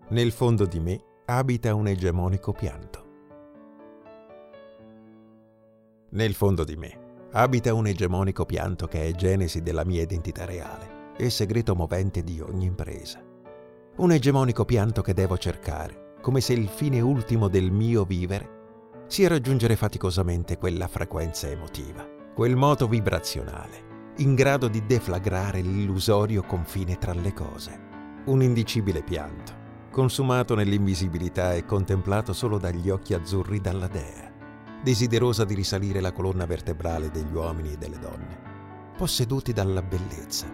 Nel fondo di me abita un egemonico pianto. Nel fondo di me abita un egemonico pianto che è genesi della mia identità reale e segreto movente di ogni impresa. Un egemonico pianto che devo cercare, come se il fine ultimo del mio vivere sia raggiungere faticosamente quella frequenza emotiva, quel moto vibrazionale, in grado di deflagrare l'illusorio confine tra le cose. Un indicibile pianto, consumato nell'invisibilità e contemplato solo dagli occhi azzurri dalla dea, desiderosa di risalire la colonna vertebrale degli uomini e delle donne, posseduti dalla bellezza.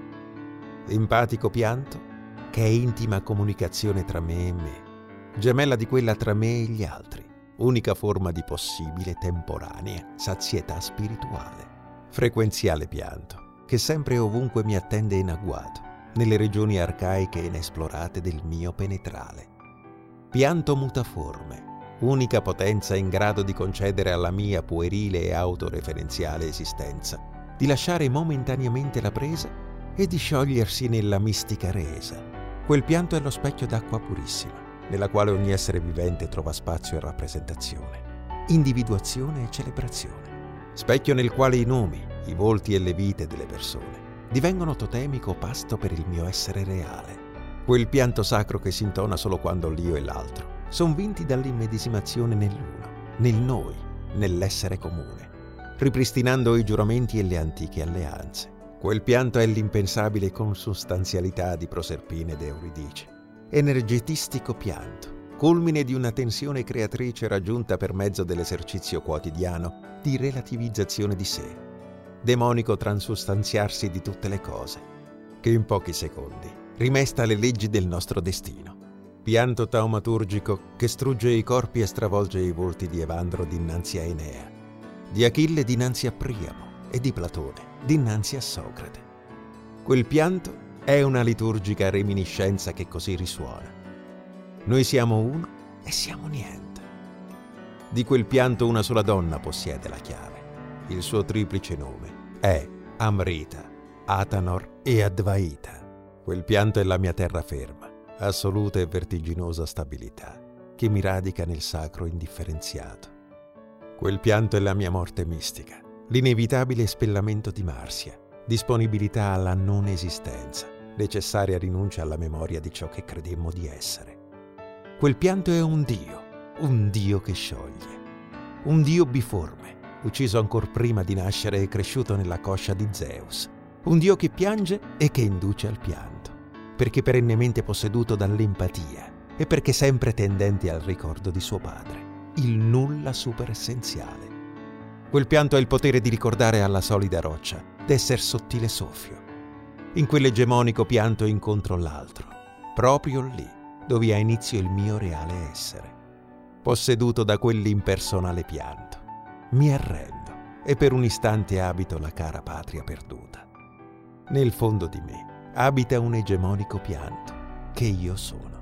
Empatico pianto che è intima comunicazione tra me e me, gemella di quella tra me e gli altri, unica forma di possibile temporanea sazietà spirituale. Frequenziale pianto che sempre e ovunque mi attende in agguato, nelle regioni arcaiche e inesplorate del mio penetrale. Pianto mutaforme, unica potenza in grado di concedere alla mia puerile e autoreferenziale esistenza di lasciare momentaneamente la presa e di sciogliersi nella mistica resa. Quel pianto è lo specchio d'acqua purissima, nella quale ogni essere vivente trova spazio e rappresentazione, individuazione e celebrazione. Specchio nel quale i nomi, i volti e le vite delle persone divengono totemico pasto per il mio essere reale. Quel pianto sacro che si intona solo quando l'io e l'altro son vinti dall'immedesimazione nell'uno, nel noi, nell'essere comune, ripristinando i giuramenti e le antiche alleanze. Quel pianto è l'impensabile consustanzialità di Proserpine ed Euridice. Energetistico pianto, culmine di una tensione creatrice raggiunta per mezzo dell'esercizio quotidiano di relativizzazione di sé. Demonico transustanziarsi di tutte le cose, che in pochi secondi rimesta le leggi del nostro destino. Pianto taumaturgico che strugge i corpi e stravolge i volti di Evandro dinanzi a Enea, di Achille dinanzi a Priamo e di Platone dinanzi a Socrate. Quel pianto è una liturgica reminiscenza che così risuona. Noi siamo uno e siamo niente. Di quel pianto una sola donna possiede la chiave. Il suo triplice nome è Amrita, Atanor e Advaita. Quel pianto è la mia terraferma, assoluta e vertiginosa stabilità, che mi radica nel sacro indifferenziato. Quel pianto è la mia morte mistica, l'inevitabile spellamento di Marsia, disponibilità alla non esistenza, necessaria rinuncia alla memoria di ciò che credemmo di essere. Quel pianto è un Dio che scioglie, un Dio biforme, ucciso ancor prima di nascere e cresciuto nella coscia di Zeus, un Dio che piange e che induce al pianto, perché perennemente posseduto dall'empatia e perché sempre tendente al ricordo di suo padre, il nulla superessenziale. Quel pianto ha il potere di ricordare alla solida roccia d'esser sottile soffio. In quell'egemonico pianto incontro l'altro, proprio lì dove ha inizio il mio reale essere. Posseduto da quell'impersonale pianto, mi arrendo e per un istante abito la cara patria perduta. Nel fondo di me abita un egemonico pianto che io sono.